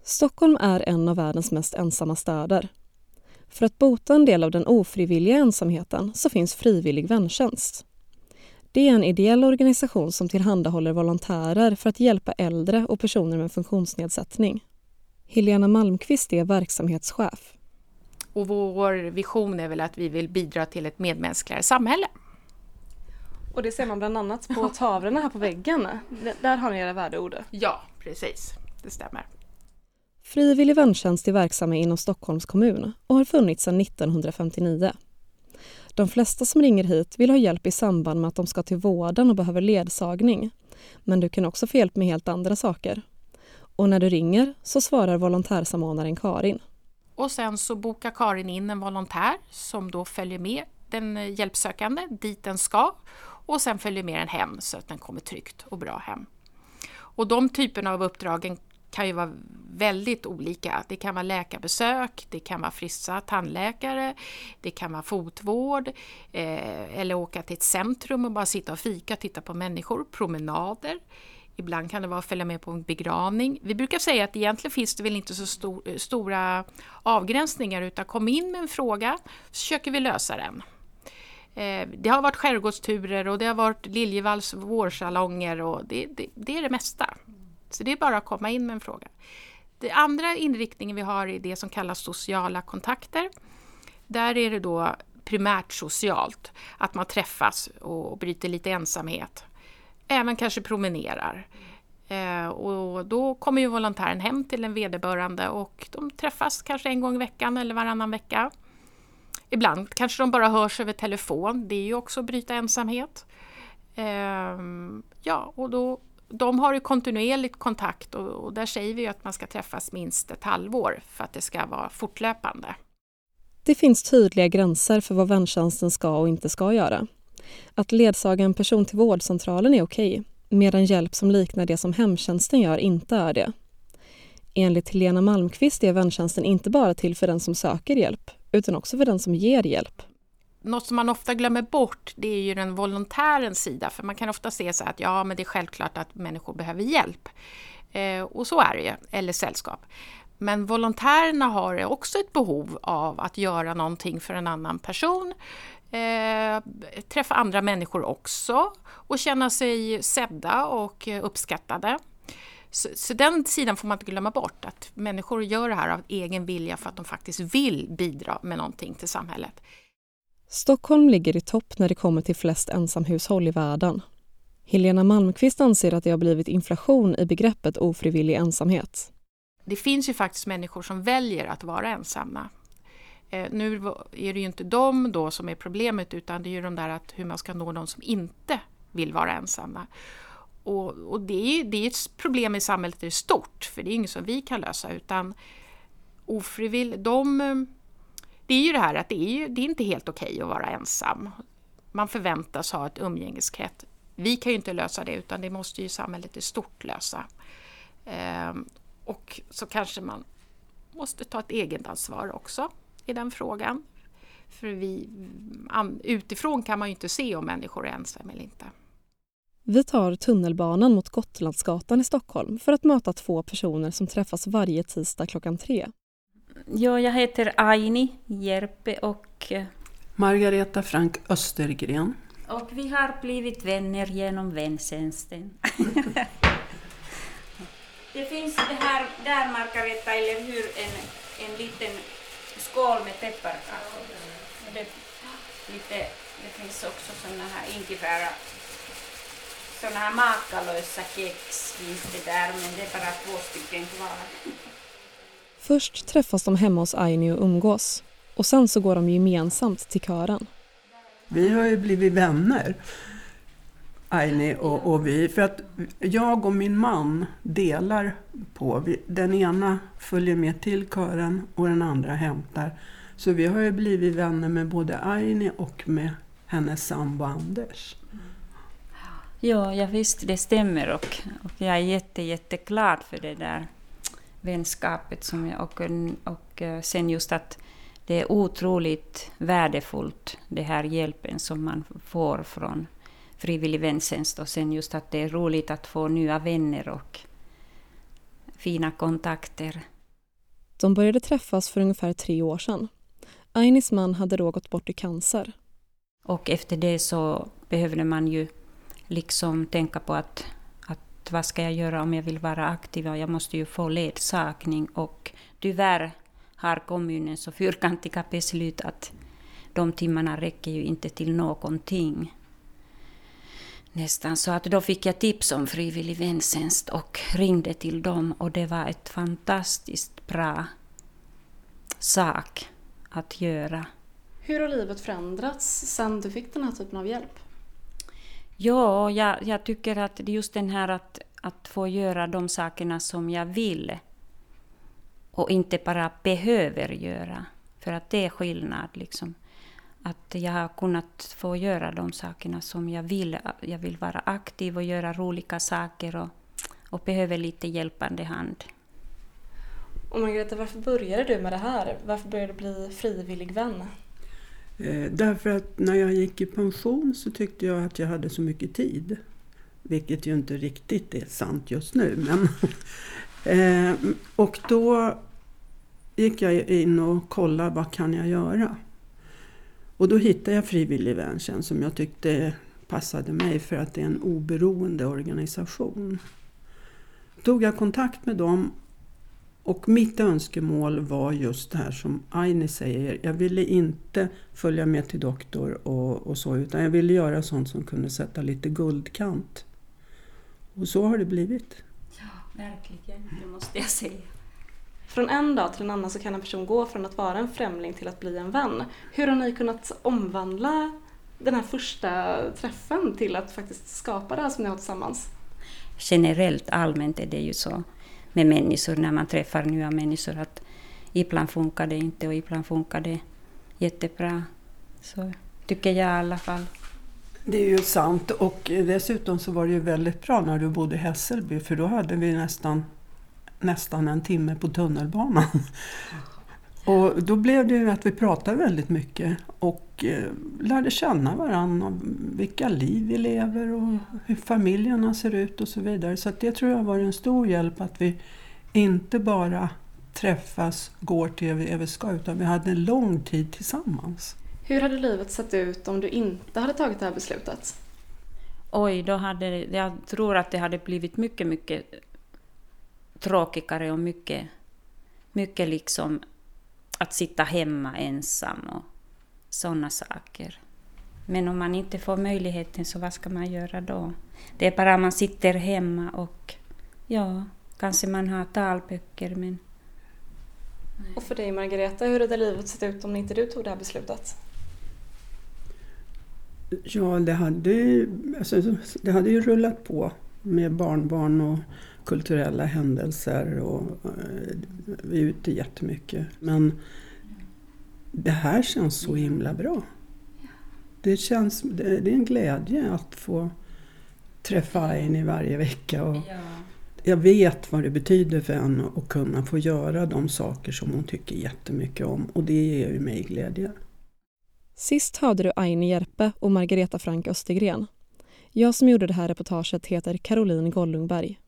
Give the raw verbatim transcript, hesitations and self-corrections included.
Stockholm är en av världens mest ensamma städer. För att bota en del av den ofrivilliga ensamheten så finns frivillig väntjänst. Det är en ideell organisation som tillhandahåller volontärer för att hjälpa äldre och personer med funktionsnedsättning. Helena Malmqvist är verksamhetschef. Och vår vision är väl att vi vill bidra till ett medmänskligare samhälle. Och det ser man bland annat på tavlorna här på väggen. Där har ni era värdeord. Ja, precis. Det stämmer. Frivillig väntjänst är verksamma inom Stockholms kommun och har funnits sedan nittonhundrafemtionio. De flesta som ringer hit vill ha hjälp i samband med att de ska till vården och behöver ledsagning. Men du kan också få hjälp med helt andra saker. Och när du ringer så svarar volontärsamordnaren Karin. Och sen så bokar Karin in en volontär som då följer med den hjälpsökande dit den ska. Och sen följer med den hem så att den kommer tryggt och bra hem. Och de typerna av uppdragen kan ju vara väldigt olika. Det kan vara läkarbesök, det kan vara frissa tandläkare, det kan vara fotvård eh, eller åka till ett centrum och bara sitta och fika, titta på människor, promenader. Ibland kan det vara att följa med på en begravning. Vi brukar säga att egentligen finns det väl inte så stor, stora avgränsningar, utan kom in med en fråga så försöker vi lösa den. Eh, det har varit skärgårdsturer och det har varit Liljevalchs vårsalonger och det, det, det är det mesta. Så det är bara att komma in med en fråga. Det andra inriktningen vi har är det som kallas sociala kontakter. Där är det då primärt socialt. Att man träffas och bryter lite ensamhet. Även kanske promenerar. Eh, och då kommer ju volontären hem till en vederbörande och de träffas kanske en gång i veckan eller varannan vecka. Ibland kanske de bara hörs över telefon. Det är ju också att bryta ensamhet. Eh, ja, och då... De har ju kontinuerligt kontakt och, och där säger vi ju att man ska träffas minst ett halvår för att det ska vara fortlöpande. Det finns tydliga gränser för vad väntjänsten ska och inte ska göra. Att ledsaga en person till vårdcentralen är okej, medan hjälp som liknar det som hemtjänsten gör inte är det. Enligt Helena Malmqvist är väntjänsten inte bara till för den som söker hjälp, utan också för den som ger hjälp. Något som man ofta glömmer bort, det är ju den volontärens sida. För man kan ofta se så att ja, men det är självklart att människor behöver hjälp. Eh, och så är det ju, eller sällskap. Men volontärerna har också ett behov av att göra någonting för en annan person. Eh, träffa andra människor också. Och känna sig sedda och uppskattade. Så, så den sidan får man inte glömma bort. Att människor gör det här av egen vilja för att de faktiskt vill bidra med någonting till samhället. Stockholm ligger i topp när det kommer till flest ensamhushåll i världen. Helena Malmqvist anser att det har blivit inflation i begreppet ofrivillig ensamhet. Det finns ju faktiskt människor som väljer att vara ensamma. Eh, nu är det ju inte de då som är problemet, utan det är ju de där att hur man ska nå de som inte vill vara ensamma. Och, och det är ju det är ett problem i samhället, det är stort, för det är inget som vi kan lösa, utan ofrivillig, de... Det är ju det här att det är, ju, det är inte helt okej att vara ensam. Man förväntas ha ett umgängeskrets. Vi kan ju inte lösa det, utan det måste ju samhället i stort lösa. Ehm, och så kanske man måste ta ett eget ansvar också i den frågan. För vi, utifrån kan man ju inte se om människor är ensamma eller inte. Vi tar tunnelbanan mot Gotlandsgatan i Stockholm för att möta två personer som träffas varje tisdag klockan tre. Ja, jag heter Aini Järpe och Margareta Frank Östergren. Och vi har blivit vänner genom väntjänsten. Det finns det här där, Margareta, eller hur, en, en liten skål med pepparkakor. Det, lite, det finns också såna här ingefära, såna här makalösa kex finns det där, men det är bara två stycken kvar. Först träffas de hemma hos Aini och umgås. Och sen så går de gemensamt till kören. Vi har ju blivit vänner, Aini och, och vi. För att jag och min man delar på. Vi, den ena följer med till kören och den andra hämtar. Så vi har ju blivit vänner med både Aini och med hennes sambo Anders. Ja, jag visst, det stämmer. Och, och jag är jätte, jätteglad för det där vänskapet som jag, och, och sen just att det är otroligt värdefullt, det här hjälpen som man får från frivillig väntjänst, och sen just att det är roligt att få nya vänner och fina kontakter. De började träffas för ungefär tre år sedan. Ainis man hade då gått bort i cancer. Och efter det så behövde man ju liksom tänka på att, att vad ska jag göra om jag vill vara aktiv? Jag måste ju få ledsagning, och tyvärr har kommunen så fyrkantiga beslut att de timmarna räcker ju inte till någonting. Nästan. Så att då fick jag tips om frivillig väntjänst och ringde till dem, och det var ett fantastiskt bra sak att göra. Hur har livet förändrats sedan du fick den här typen av hjälp? Ja, jag, jag tycker att det är just den här att, att få göra de sakerna som jag vill och inte bara behöver göra. För att det är skillnad liksom. Att jag har kunnat få göra de sakerna som jag vill. Jag vill vara aktiv och göra roliga saker och, och behöver lite hjälpande hand. Och Margareta, varför började du med det här? Varför började du bli frivillig vän? Eh, därför att när jag gick i pension så tyckte jag att jag hade så mycket tid. Vilket ju inte riktigt är sant just nu. Men eh, och då gick jag in och kollade vad kan jag göra. Och då hittade jag frivillig väntjänst som jag tyckte passade mig för att det är en oberoende organisation. Tog jag kontakt med dem, och mitt önskemål var just det här som Aini säger. Jag ville inte följa med till doktor och, och så, utan jag ville göra sånt som kunde sätta lite guldkant. Och så har det blivit. Ja, verkligen. Det måste jag säga. Från en dag till en annan så kan en person gå från att vara en främling till att bli en vän. Hur har ni kunnat omvandla den här första träffen till att faktiskt skapa det här som ni har tillsammans? Generellt, allmänt är det ju så med människor när man träffar nya människor att ibland funkar det inte och ibland funkar det jättebra. Så tycker jag i alla fall. Det är ju sant, och dessutom så var det ju väldigt bra när du bodde i Hässelby, för då hade vi nästan nästan en timme på tunnelbanan. Och då blev det ju att vi pratade väldigt mycket och eh, lärde känna varandra, vilka liv vi lever och hur familjerna ser ut och så vidare. Så att det tror jag var en stor hjälp, att vi inte bara träffas, går till vi över ska, utan vi hade en lång tid tillsammans. Hur hade livet sett ut om du inte hade tagit det här beslutet? Oj, då hade, jag tror att det hade blivit mycket, mycket tråkigare och mycket, mycket liksom att sitta hemma ensam och sådana saker. Men om man inte får möjligheten, så vad ska man göra då? Det är bara man sitter hemma och ja, kanske man har talböcker, men... Och för dig, Margareta, hur hade livet sett ut om inte du tog det här beslutet? Ja, det hade, alltså, det hade ju rullat på med barnbarn och kulturella händelser, och eh, vi är ute jättemycket. Men det här känns så himla bra. Det, känns, det, det är en glädje att få träffa Aini varje vecka. Och jag vet vad det betyder för henne att kunna få göra de saker som hon tycker jättemycket om. Och det ger ju mig glädje. Sist hörde du Aini Järpe och Margareta Frank Östergren. Jag som gjorde det här reportaget heter Caroline Gollungberg.